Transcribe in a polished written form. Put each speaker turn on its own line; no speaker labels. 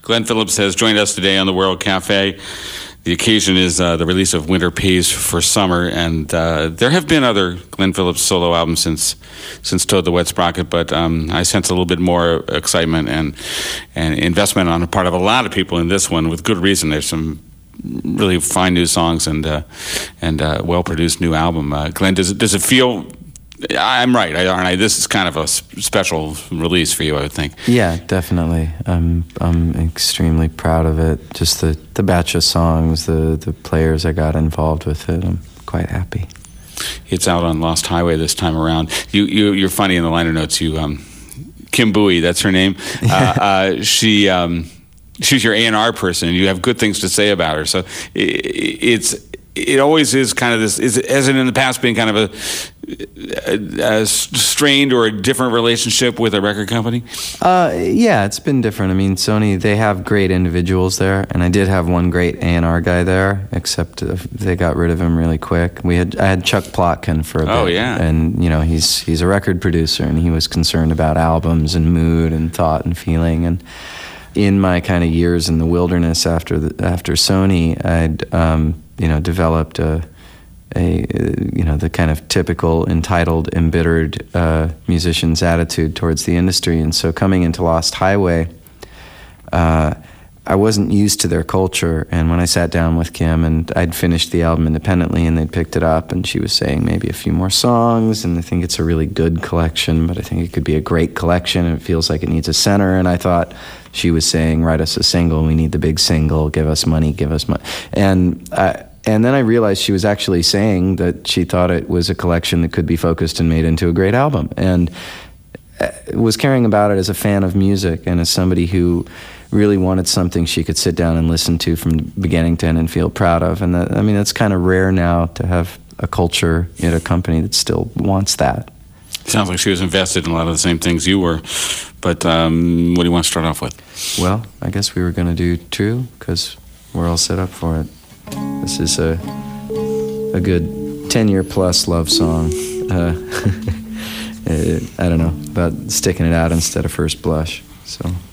Glenn Phillips has joined us today on the World Cafe. The occasion is the release of Winter Pays for Summer, and there have been other Glenn Phillips solo albums since Toad the Wet Sprocket, but I sense a little bit more excitement and investment on the part of a lot of people in this one, with good reason. There's some really fine new songs and well-produced new album. Glenn, does it feel... I'm right, aren't I? This is kind of a special release for you, I would think.
Yeah, definitely. I'm extremely proud of it. Just the batch of songs, the players I got involved with it. I'm quite happy.
It's out on Lost Highway this time around. You're funny in the liner notes. Kim Bowie, that's her name. She's your A&R person, and you have good things to say about her. So it always is kind of this, has it in the past been kind of a strained or a different relationship with a record company?
Yeah, it's been different. I mean, Sony, they have great individuals there, and I did have one great A&R guy there, except they got rid of him really quick. I had Chuck Plotkin for a bit.
Oh, yeah.
And, he's a record producer, and he was concerned about albums and mood and thought and feeling. And in my kind of years in the wilderness after Sony, I'd developed the kind of typical entitled, embittered musician's attitude towards the industry. And so coming into Lost Highway, I wasn't used to their culture. And when I sat down with Kim, and I'd finished the album independently, and they'd picked it up, and she was saying maybe a few more songs, and I think it's a really good collection, but I think it could be a great collection, and it feels like it needs a center. And I thought she was saying, write us a single, we need the big single, give us money. And then I realized she was actually saying that she thought it was a collection that could be focused and made into a great album, and was caring about it as a fan of music and as somebody who really wanted something she could sit down and listen to from beginning to end and feel proud of. And that's kind of rare now to have a culture in a company that still wants that.
Sounds like she was invested in a lot of the same things you were. But what do you want to start off with?
Well, I guess we were going to do True, because we're all set up for it. This is a good 10-year-plus love song. I don't know, about sticking it out instead of first blush. So